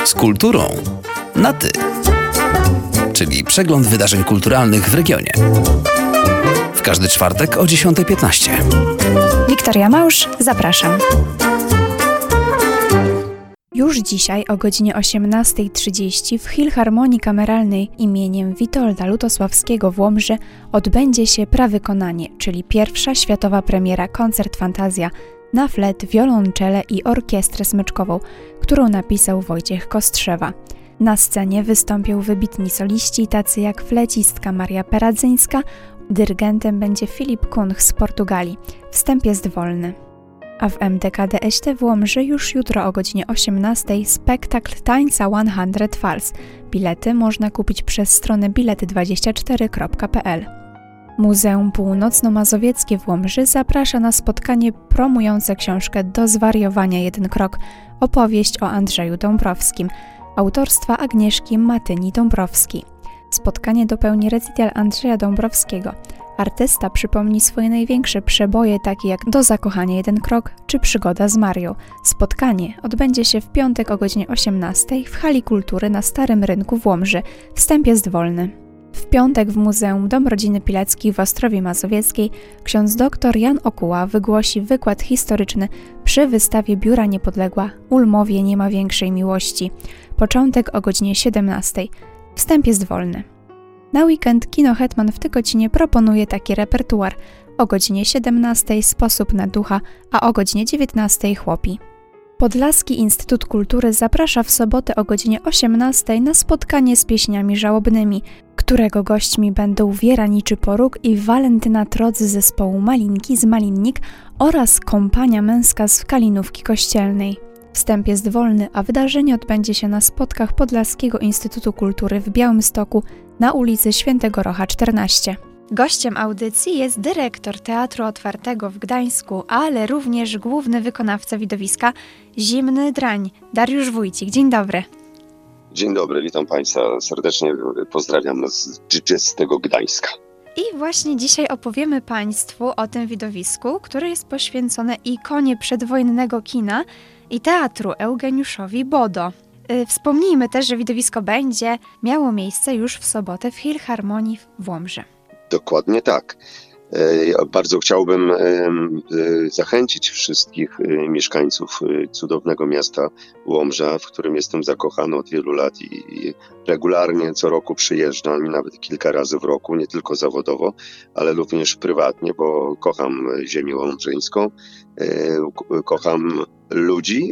Z kulturą na ty. Czyli przegląd wydarzeń kulturalnych w regionie. W każdy czwartek o 10:15. Wiktoria Małż, zapraszam. Już dzisiaj o godzinie 18:30 w Filharmonii Kameralnej imieniem Witolda Lutosławskiego w Łomży odbędzie się Prawykonanie, czyli pierwsza światowa premiera koncert fantazja na flet, wiolonczele i orkiestrę smyczkową, którą napisał Wojciech Kostrzewa. Na scenie wystąpią wybitni soliści, tacy jak flecistka Maria Peradzyńska, dyrygentem będzie Filip Kunch z Portugalii. Wstęp jest wolny. A w MDKD Eście w Łomży już jutro o godzinie 18:00 spektakl Tańca 100 Falls. Bilety można kupić przez stronę bilety24.pl. Muzeum Północno-Mazowieckie w Łomży zaprasza na spotkanie promujące książkę Do zwariowania 1 krok, opowieść o Andrzeju Dąbrowskim, autorstwa Agnieszki Matyni-Dąbrowski. Spotkanie dopełni recytal Andrzeja Dąbrowskiego. Artysta przypomni swoje największe przeboje, takie jak Do zakochania 1 krok czy Przygoda z Marią. Spotkanie odbędzie się w piątek o godzinie 18:00 w Hali Kultury na Starym Rynku w Łomży. Wstęp jest wolny. W piątek w Muzeum Dom Rodziny Pileckich w Ostrowie Mazowieckiej ksiądz dr Jan Okuła wygłosi wykład historyczny przy wystawie Biura Niepodległa Ulmowie nie ma większej miłości. Początek o godzinie 17:00. Wstęp jest wolny. Na weekend Kino Hetman w Tykocinie proponuje taki repertuar. O godzinie 17:00 Sposób na ducha, a o godzinie 19:00 Chłopi. Podlaski Instytut Kultury zaprasza w sobotę o godzinie 18:00 na spotkanie z pieśniami żałobnymi, którego gośćmi będą Wiera Niczyporuk i Walentyna Troc z zespołu Malinki z Malinnik oraz kompania męska z Kalinówki Kościelnej. Wstęp jest wolny, a wydarzenie odbędzie się na spotkach Podlaskiego Instytutu Kultury w Białymstoku na ulicy Świętego Rocha 14. Gościem audycji jest dyrektor Teatru Otwartego w Gdańsku, ale również główny wykonawca widowiska Zimny Drań, Dariusz Wójcik. Dzień dobry. Dzień dobry, witam Państwa serdecznie, pozdrawiam z dżdżystego Gdańska. I właśnie dzisiaj opowiemy Państwu o tym widowisku, które jest poświęcone ikonie przedwojennego kina i teatru Eugeniuszowi Bodo. Wspomnijmy też, że widowisko będzie miało miejsce już w sobotę w Filharmonii w Łomży. Dokładnie tak. Bardzo chciałbym zachęcić wszystkich mieszkańców cudownego miasta Łomża, w którym jestem zakochany od wielu lat i regularnie co roku przyjeżdżam, nawet kilka razy w roku, nie tylko zawodowo, ale również prywatnie, bo kocham ziemię łomżyńską, kocham ludzi,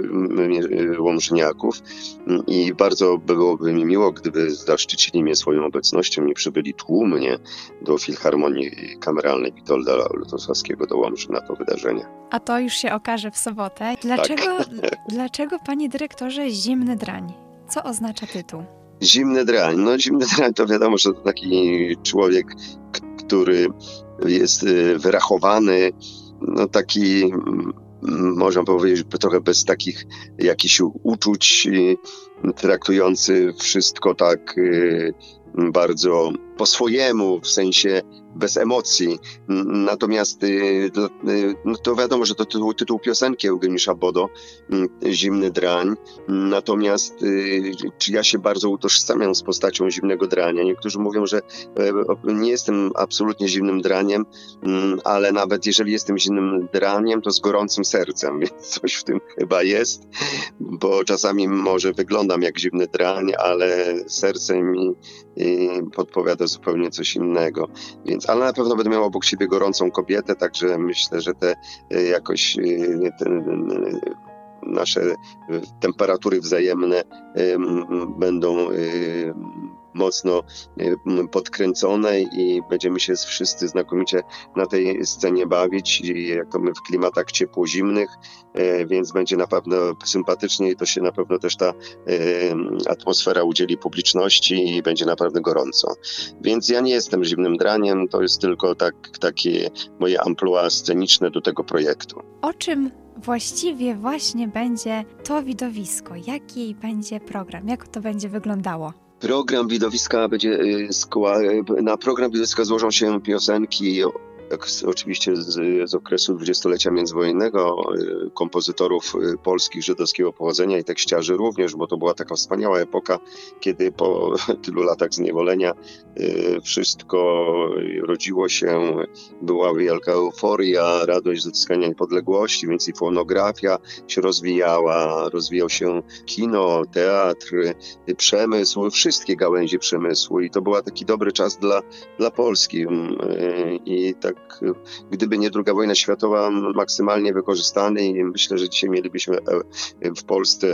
łomżniaków i bardzo byłoby mi miło, gdyby zaszczycili mnie swoją obecnością i przybyli tłumnie do Filharmonii Kameralnej Witolda Lutosławskiego do Łomży na to wydarzenie. A to już się okaże w sobotę. Dlaczego, panie dyrektorze, Zimny Drań? Co oznacza tytuł? Zimny Drań. No Zimny Drań to wiadomo, że to taki człowiek, który jest wyrachowany, no taki, można powiedzieć, trochę bez takich jakichś uczuć, traktujący wszystko tak bardzo po swojemu, w sensie bez emocji. Natomiast no to wiadomo, że to tytuł piosenki Eugeniusza Bodo, Zimny Drań. Natomiast czy ja się bardzo utożsamiam z postacią Zimnego Drania? Niektórzy mówią, że nie jestem absolutnie zimnym draniem, ale nawet jeżeli jestem zimnym draniem, to z gorącym sercem, więc coś w tym chyba jest, bo czasami może wyglądam jak zimny drań, ale serce mi podpowiada zupełnie coś innego. Więc, ale na pewno będę miał obok siebie gorącą kobietę, także myślę, że te jakoś nasze temperatury wzajemne będą mocno podkręcone i będziemy się wszyscy znakomicie na tej scenie bawić, jak to my w klimatach ciepło-zimnych, więc będzie na pewno sympatycznie i to się na pewno też ta atmosfera udzieli publiczności i będzie naprawdę gorąco. Więc ja nie jestem zimnym draniem, to jest tylko takie moje amplua sceniczne do tego projektu. O czym właściwie właśnie będzie to widowisko? Jaki będzie program? Jak to będzie wyglądało? Program widowiska będzie, na program widowiska złożą się piosenki oczywiście z okresu dwudziestolecia międzywojennego, kompozytorów polskich żydowskiego pochodzenia i tekściarzy również, bo to była taka wspaniała epoka, kiedy po tylu latach zniewolenia wszystko rodziło się, była wielka euforia, radość z odzyskania niepodległości, więc i fonografia się rozwijała, rozwijał się kino, teatr, przemysł, wszystkie gałęzie przemysłu i to był taki dobry czas dla Polski. I tak, gdyby nie II wojna światowa, maksymalnie wykorzystany i myślę, że dzisiaj mielibyśmy w Polsce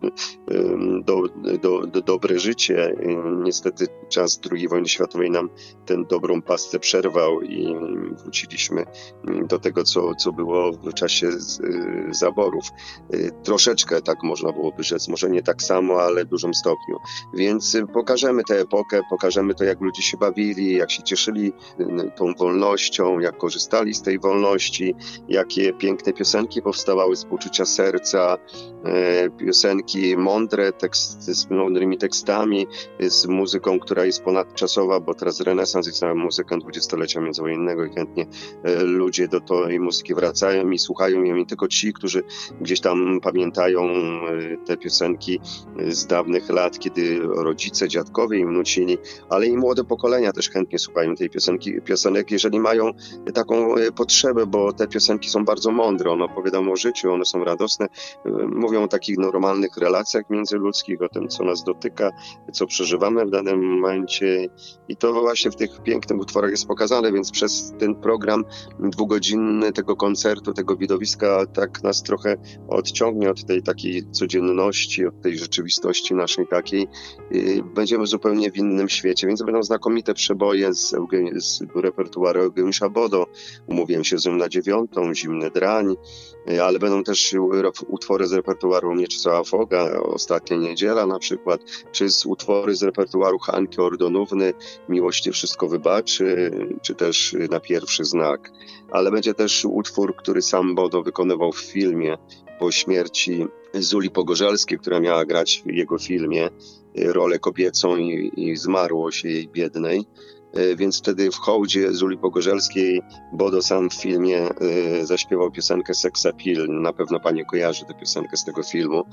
dobre życie. Niestety czas II wojny światowej nam tę dobrą pasce przerwał i wróciliśmy do tego, co było w czasie zaborów. Troszeczkę tak można byłoby rzec, może nie tak samo, ale w dużym stopniu. Więc pokażemy tę epokę, pokażemy to, jak ludzie się bawili, jak się cieszyli tą wolnością, jak korzystali z tej wolności, jakie piękne piosenki powstawały z poczucia serca, piosenki mądre, z mądrymi tekstami, z muzyką, która jest ponadczasowa, bo teraz renesans jest na muzykę dwudziestolecia międzywojennego i chętnie ludzie do tej muzyki wracają i słuchają ją, nie tylko ci, którzy gdzieś tam pamiętają te piosenki z dawnych lat, kiedy rodzice, dziadkowie im nucili, ale i młode pokolenia też chętnie słuchają tej piosenek, jeżeli mają taką potrzebę, bo te piosenki są bardzo mądre, one opowiadają o życiu, one są radosne, mówią o takich normalnych relacjach międzyludzkich, o tym, co nas dotyka, co przeżywamy w danym momencie i to właśnie w tych pięknych utworach jest pokazane, więc przez ten program dwugodzinny tego koncertu, tego widowiska tak nas trochę odciągnie od tej takiej codzienności, od tej rzeczywistości naszej takiej. Będziemy zupełnie w innym świecie, więc będą znakomite przeboje z repertuaru Eugeniusza Bodo. Umówiłem się z nim na 9, Zimny drań, ale będą też utwory z repertuaru Mieczysława Foga, Ostatnia niedziela na przykład, czy z utwory z repertuaru Hanki Ordonówny, Miłość Ci wszystko wybaczy, czy też Na pierwszy znak. Ale będzie też utwór, który sam Bodo wykonywał w filmie po śmierci Zuli Pogorzelskiej, która miała grać w jego filmie rolę kobiecą i zmarłość jej biednej. Więc wtedy w hołdzie Zuli Pogorzelskiej Bodo sam w filmie zaśpiewał piosenkę Sex Appeal. Na pewno pani kojarzy tę piosenkę z tego filmu.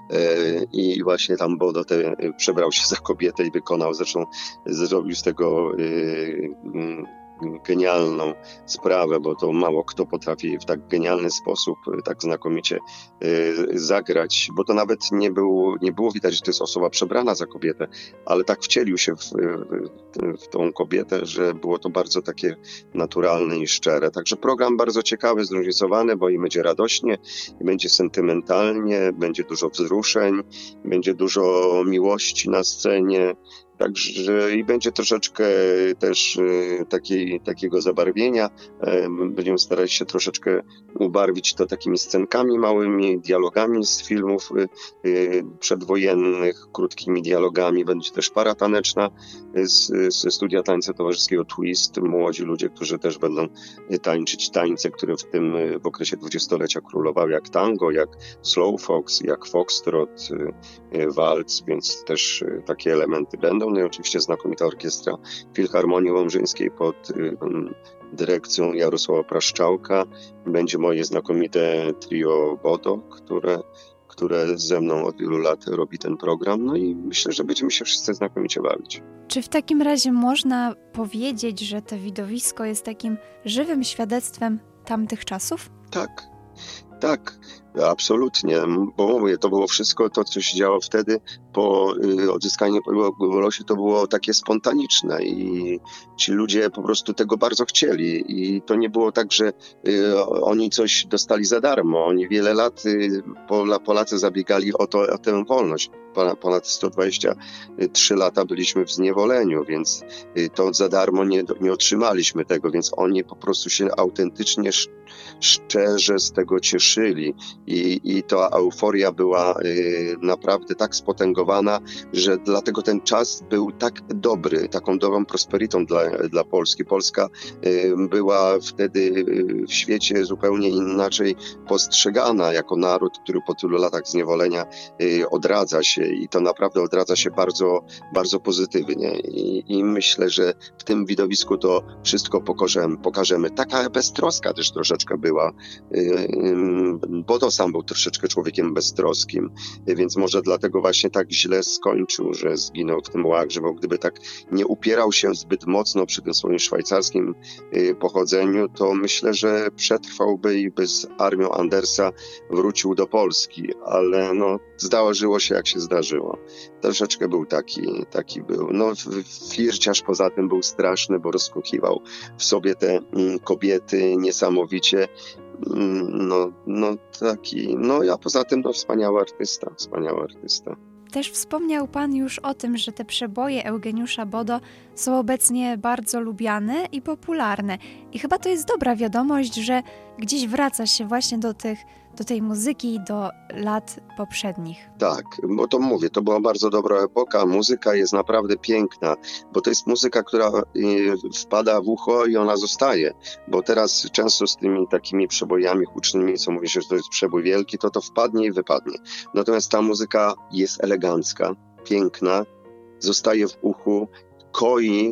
I właśnie tam Bodo przebrał się za kobietę i wykonał, zresztą zrobił z tego genialną sprawę, bo to mało kto potrafi w tak genialny sposób, tak znakomicie zagrać, bo to nawet nie było widać, że to jest osoba przebrana za kobietę, ale tak wcielił się w tą kobietę, że było to bardzo takie naturalne i szczere. Także program bardzo ciekawy, zróżnicowany, bo i będzie radośnie, i będzie sentymentalnie, będzie dużo wzruszeń, będzie dużo miłości na scenie. Także i będzie troszeczkę też takiego zabarwienia. Będziemy starać się troszeczkę ubarwić to takimi scenkami małymi, dialogami z filmów przedwojennych, krótkimi dialogami. Będzie też para taneczna ze studia tańca towarzyskiego Twist. Młodzi ludzie, którzy też będą tańczyć tańce, które w okresie dwudziestolecia królowały, jak tango, jak slowfox, jak foxtrot, walc, więc też takie elementy będą. No i oczywiście znakomita orkiestra Filharmonii Łomżyńskiej pod dyrekcją Jarosława Praszczałka. Będzie moje znakomite trio Bodo, które ze mną od wielu lat robi ten program. No i myślę, że będziemy się wszyscy znakomicie bawić. Czy w takim razie można powiedzieć, że to widowisko jest takim żywym świadectwem tamtych czasów? Tak, absolutnie, bo mówię, to było wszystko to, co się działo wtedy po odzyskaniu niepodległości, to było takie spontaniczne i ci ludzie po prostu tego bardzo chcieli i to nie było tak, że oni coś dostali za darmo, oni wiele lat, Polacy zabiegali o tę wolność. Ponad 123 lata byliśmy w zniewoleniu, więc to za darmo nie otrzymaliśmy tego, więc oni po prostu się autentycznie, szczerze z tego cieszyli I ta euforia była naprawdę tak spotęgowana, że dlatego ten czas był tak dobry, taką dobrą prosperitą dla Polski. Polska była wtedy w świecie zupełnie inaczej postrzegana jako naród, który po tylu latach zniewolenia odradza się i to naprawdę odradza się bardzo, bardzo pozytywnie. I myślę, że w tym widowisku to wszystko pokażemy. Taka beztroska też troszeczkę była, bo to sam był troszeczkę człowiekiem beztroskim, więc może dlatego właśnie tak źle skończył, że zginął w tym łagrze, bo gdyby tak nie upierał się zbyt mocno przy tym swoim szwajcarskim pochodzeniu, to myślę, że przetrwałby i by z armią Andersa wrócił do Polski, ale no zdarzyło się jak się zdarzyło. Troszeczkę był taki był. No flirciarz poza tym był straszny, bo rozkochiwał w sobie te kobiety niesamowicie. A poza tym wspaniały artysta. Też wspomniał Pan już o tym, że te przeboje Eugeniusza Bodo są obecnie bardzo lubiane i popularne. I chyba to jest dobra wiadomość, że gdzieś wraca się właśnie do tej muzyki, do lat poprzednich. Tak, bo to mówię, to była bardzo dobra epoka. Muzyka jest naprawdę piękna, bo to jest muzyka, która wpada w ucho i ona zostaje. Bo teraz często z tymi takimi przebojami hucznymi, co mówi się, że to jest przebój wielki, to wpadnie i wypadnie. Natomiast ta muzyka jest elegancka, piękna, zostaje w uchu, koi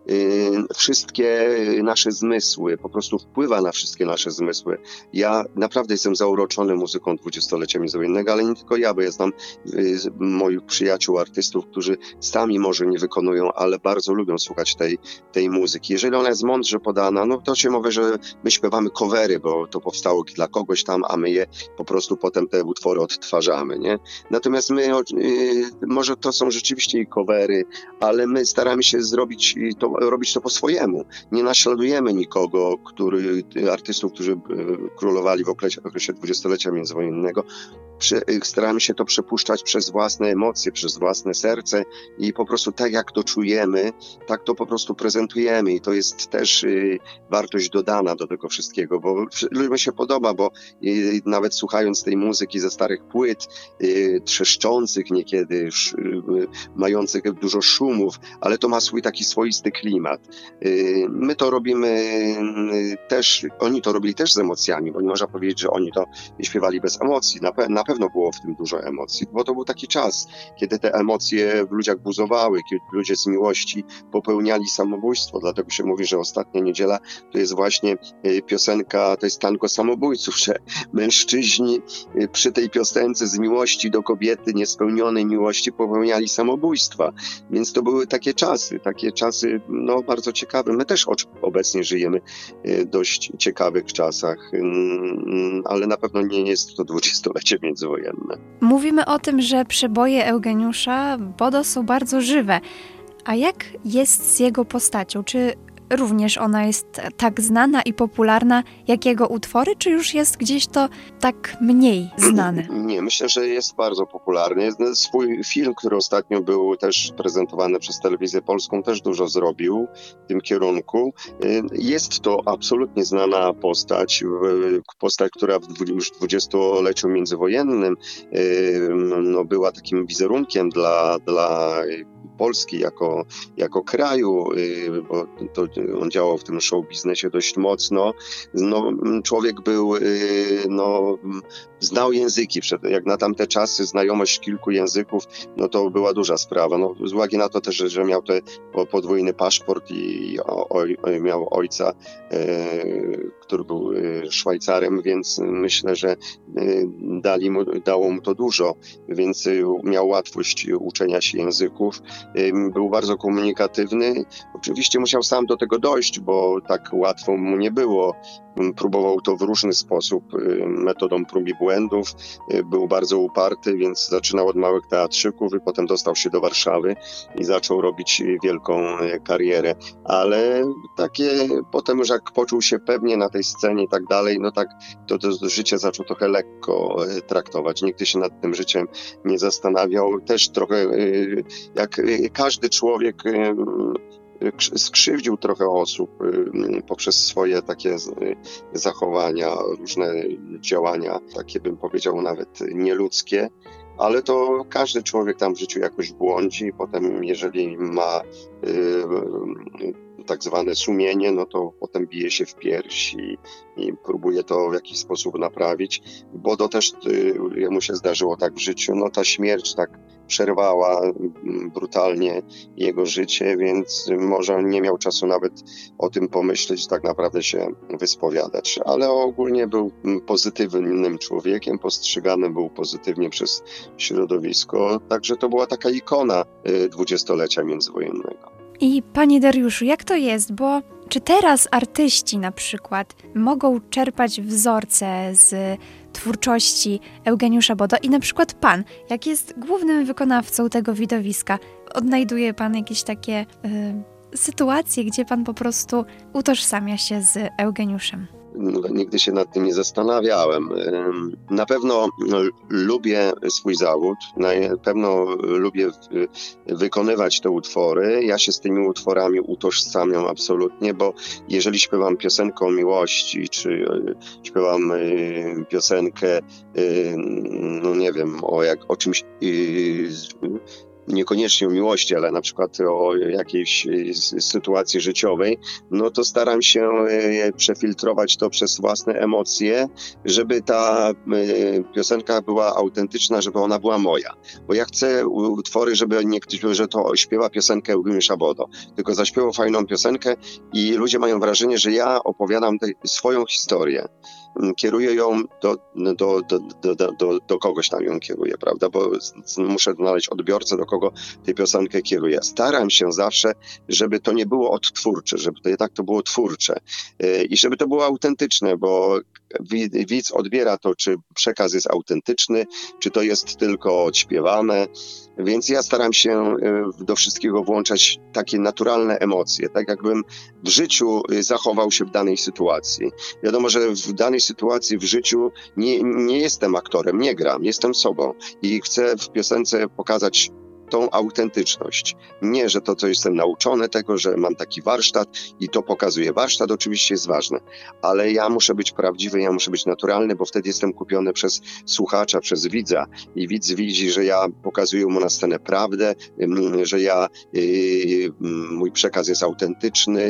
wszystkie nasze zmysły, po prostu wpływa na wszystkie nasze zmysły. Ja naprawdę jestem zauroczony muzyką dwudziestolecia międzywojennego, ale nie tylko ja, bo ja znam moich przyjaciół, artystów, którzy sami może nie wykonują, ale bardzo lubią słuchać tej muzyki. Jeżeli ona jest mądrze podana, no to się mówi, że my śpiewamy covery, bo to powstało dla kogoś tam, a my je po prostu potem te utwory odtwarzamy, nie? Natomiast my, może to są rzeczywiście i covery, ale my staramy się robić to po swojemu. Nie naśladujemy nikogo, artystów, którzy królowali w okresie dwudziestolecia międzywojennego. Staramy się to przepuszczać przez własne emocje, przez własne serce i po prostu tak jak to czujemy, tak to po prostu prezentujemy i to jest też wartość dodana do tego wszystkiego, bo ludziom się podoba, bo nawet słuchając tej muzyki ze starych płyt, trzeszczących niekiedy, mających dużo szumów, ale to ma swój taki swoisty klimat. My to robimy też, oni to robili też z emocjami, bo nie można powiedzieć, że oni to śpiewali bez emocji. Na pewno było w tym dużo emocji, bo to był taki czas, kiedy te emocje w ludziach buzowały, kiedy ludzie z miłości popełniali samobójstwo. Dlatego się mówi, że Ostatnia Niedziela to jest właśnie piosenka, to jest tango samobójców, że mężczyźni przy tej piosence z miłości do kobiety, niespełnionej miłości popełniali samobójstwa. Więc to były takie czasy no bardzo ciekawe. My też obecnie żyjemy w dość ciekawych czasach, ale na pewno nie jest to dwudziestolecie międzywojenne. Mówimy o tym, że przeboje Eugeniusza Bodo są bardzo żywe. A jak jest z jego postacią? Czy również ona jest tak znana i popularna jak jego utwory, czy już jest gdzieś to tak mniej znane? Nie, myślę, że jest bardzo popularny. Jest swój film, który ostatnio był też prezentowany przez Telewizję Polską, też dużo zrobił w tym kierunku. Jest to absolutnie znana postać, która już w dwudziestoleciu międzywojennym była takim wizerunkiem dla Polski jako kraju, bo on działał w tym show biznesie dość mocno. Człowiek był, znał języki. Jak na tamte czasy znajomość kilku języków, to była duża sprawa. Z uwagi na to też, że miał podwójny paszport i miał ojca, który był Szwajcarem, więc myślę, że dało mu to dużo, więc miał łatwość uczenia się języków. Był bardzo komunikatywny. Oczywiście musiał sam do tego dojść, bo tak łatwo mu nie było. Próbował to w różny sposób, metodą prób i błędów. Był bardzo uparty, więc zaczynał od małych teatrzyków i potem dostał się do Warszawy i zaczął robić wielką karierę. Ale potem już jak poczuł się pewnie na tej scenie i tak dalej, to życie zaczął trochę lekko traktować. Nigdy się nad tym życiem nie zastanawiał. Też trochę jak każdy człowiek skrzywdził trochę osób poprzez swoje takie zachowania, różne działania, takie bym powiedział nawet nieludzkie. Ale to każdy człowiek tam w życiu jakoś błądzi. Potem jeżeli ma tak zwane sumienie, no to potem bije się w pierś i próbuje to w jakiś sposób naprawić, bo to też jemu się zdarzyło tak w życiu. No ta śmierć tak przerwała brutalnie jego życie, więc może on nie miał czasu nawet o tym pomyśleć, tak naprawdę się wyspowiadać. Ale ogólnie był pozytywnym człowiekiem, postrzegany był pozytywnie przez środowisko, także to była taka ikona dwudziestolecia międzywojennego. I panie Dariuszu, jak to jest? Bo czy teraz artyści na przykład mogą czerpać wzorce z twórczości Eugeniusza Bodo i na przykład pan, jak jest głównym wykonawcą tego widowiska, odnajduje pan jakieś takie sytuacje, gdzie pan po prostu utożsamia się z Eugeniuszem? Nigdy się nad tym nie zastanawiałem. Na pewno lubię swój zawód, na pewno lubię wykonywać te utwory. Ja się z tymi utworami utożsamiam absolutnie, bo jeżeli śpiewam piosenkę o miłości, czy śpiewam piosenkę, no nie wiem, o czymś niekoniecznie o miłości, ale na przykład o jakiejś sytuacji życiowej, no to staram się przefiltrować to przez własne emocje, żeby ta piosenka była autentyczna, żeby ona była moja. Bo ja chcę utwory, żeby nie ktoś powiedział, że to śpiewa piosenkę Eugeniusza Bodo, tylko zaśpiewał fajną piosenkę i ludzie mają wrażenie, że ja opowiadam swoją historię. Kieruję ją do kogoś tam ją kieruję, prawda? Bo muszę znaleźć odbiorcę, do kogo tę piosenkę kieruję. Staram się zawsze, żeby to nie było odtwórcze, żeby to jednak to było twórcze i żeby to było autentyczne, bo widz odbiera to, czy przekaz jest autentyczny, czy to jest tylko odśpiewane. Więc ja staram się do wszystkiego włączać takie naturalne emocje, tak jakbym w życiu zachował się w danej sytuacji. Wiadomo, że w danej sytuacji w życiu nie jestem aktorem, nie gram, jestem sobą i chcę w piosence pokazać tą autentyczność. Nie, że to, co jestem nauczony tego, że mam taki warsztat i to pokazuję. Warsztat oczywiście jest ważny, ale ja muszę być prawdziwy, ja muszę być naturalny, bo wtedy jestem kupiony przez słuchacza, przez widza i widz widzi, że ja pokazuję mu na scenę prawdę, że mój przekaz jest autentyczny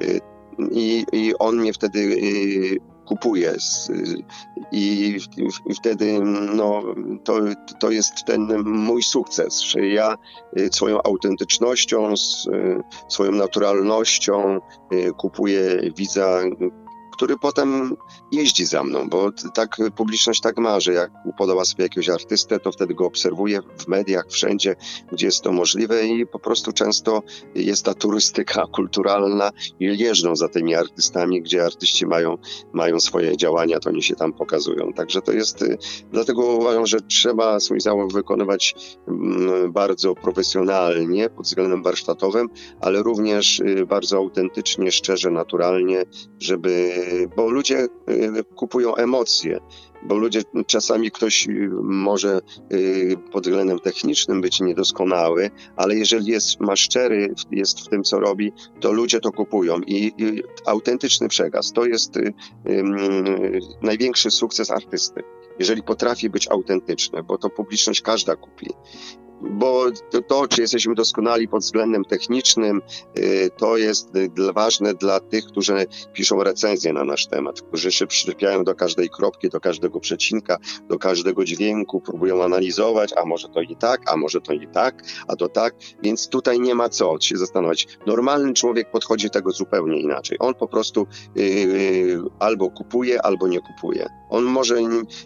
i on mnie wtedy kupuje i wtedy no, to jest ten mój sukces, że ja swoją autentycznością, swoją naturalnością kupuję widza, który potem jeździ za mną, bo tak publiczność tak ma, że jak podoba sobie jakiegoś artystę, to wtedy go obserwuje w mediach, wszędzie, gdzie jest to możliwe i po prostu często jest ta turystyka kulturalna i jeżdżą za tymi artystami, gdzie artyści mają swoje działania, to oni się tam pokazują. Także to jest, dlatego uważam, że trzeba swój zawód wykonywać bardzo profesjonalnie pod względem warsztatowym, ale również bardzo autentycznie, szczerze, naturalnie, bo ludzie kupują emocje, bo ludzie, czasami ktoś może pod względem technicznym być niedoskonały, ale jeżeli ma szczery, jest w tym, co robi, to ludzie to kupują i autentyczny przekaz to jest największy sukces artysty, jeżeli potrafi być autentyczny, bo to publiczność każda kupi. Bo to, czy jesteśmy doskonali pod względem technicznym, to jest ważne dla tych, którzy piszą recenzje na nasz temat, którzy się przyczepiają do każdej kropki, do każdego przecinka, do każdego dźwięku, próbują analizować, a może to i tak, a może to i tak, a to tak, więc tutaj nie ma co się zastanawiać. Normalny człowiek podchodzi do tego zupełnie inaczej. On po prostu albo kupuje, albo nie kupuje. On może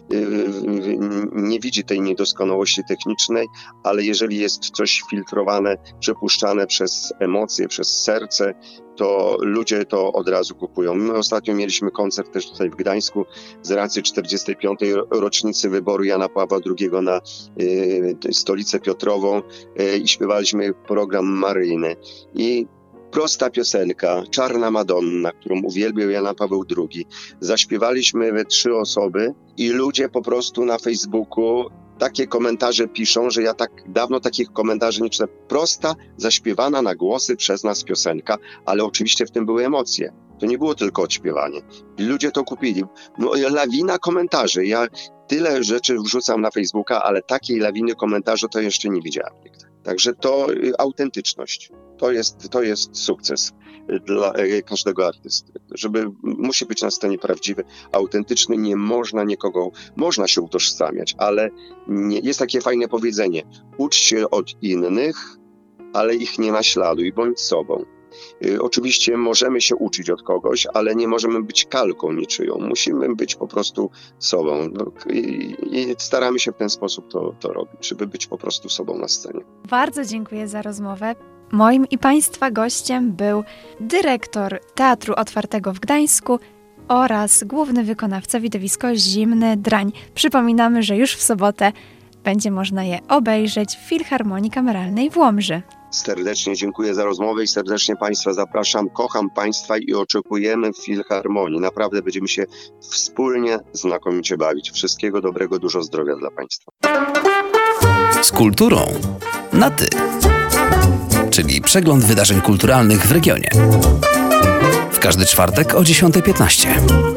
nie widzi tej niedoskonałości technicznej, ale jeżeli jest coś filtrowane, przepuszczane przez emocje, przez serce, to ludzie to od razu kupują. My ostatnio mieliśmy koncert też tutaj w Gdańsku z racji 45. rocznicy wyboru Jana Pawła II na stolicę Piotrową i śpiewaliśmy program maryjny. I prosta piosenka, Czarna Madonna, którą uwielbiał Jan Paweł II. Zaśpiewaliśmy we 3 osoby i ludzie po prostu na Facebooku takie komentarze piszą, że ja tak dawno takich komentarzy nie czytałem. Prosta, zaśpiewana na głosy przez nas piosenka, ale oczywiście w tym były emocje. To nie było tylko odśpiewanie. I ludzie to kupili. No, lawina komentarzy. Ja tyle rzeczy wrzucam na Facebooka, ale takiej lawiny komentarzy to jeszcze nie widziałem nigdy. Także to autentyczność. To jest sukces dla każdego artysty. Musi być na scenie prawdziwy, autentyczny, nie można nikogo, można się utożsamiać, ale jest takie fajne powiedzenie: ucz się od innych, ale ich nie naśladuj, bądź sobą. Oczywiście możemy się uczyć od kogoś, ale nie możemy być kalką niczyją. Musimy być po prostu sobą. I staramy się w ten sposób to robić, żeby być po prostu sobą na scenie. Bardzo dziękuję za rozmowę. Moim i Państwa gościem był dyrektor Teatru Otwartego w Gdańsku oraz główny wykonawca widowisko Zimny Drań. Przypominamy, że już w sobotę będzie można je obejrzeć w Filharmonii Kameralnej w Łomży. Serdecznie dziękuję za rozmowę i serdecznie Państwa zapraszam. Kocham Państwa i oczekujemy w Filharmonii. Naprawdę będziemy się wspólnie znakomicie bawić. Wszystkiego dobrego, dużo zdrowia dla Państwa. Z kulturą na ty. Czyli przegląd wydarzeń kulturalnych w regionie. W każdy czwartek o 10:15.